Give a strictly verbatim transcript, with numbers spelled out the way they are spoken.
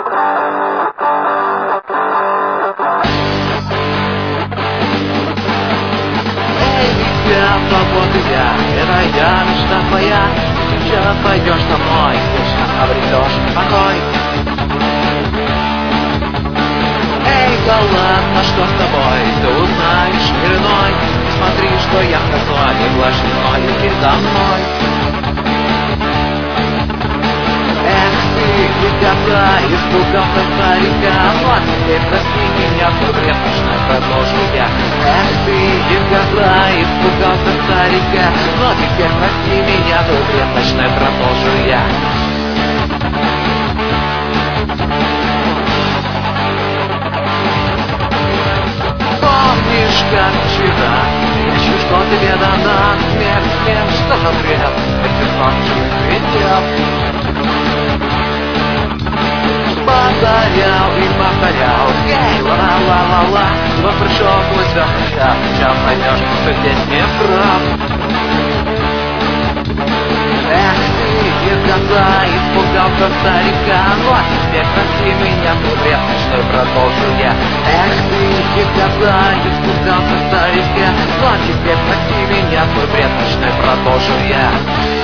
Свободы я, это я, мечта твоя. Сейчас пойдешь со мной, вечно обретешь покой. Эй, да ладно, что с тобой, ты узнаешь мир иной. Смотри, что я косой, и влажной передо мной. Эх ты, ребята, испугался старика. Ну а теперь прости меня, твой бред ночной продолжу я. Эх ты, ребята, испугался старика. Ну а теперь прости меня, твой бред ночной продолжу я. Помнишь, как вчера ищу, что тебе дана. Смерть, смерть, что за бред, эти сон видел. Повторял и повторял, эй, ла-ла-ла-ла. Вот пришел твой звезд, сейчас поймешь, что здесь не прав. Эх ты, изгода, испугался старика. Ну а теперь прости меня, твой бред ночной продолжу я. Эх ты, изгода, испугался старика. Ну а теперь прости меня, твой бред ночной продолжу я.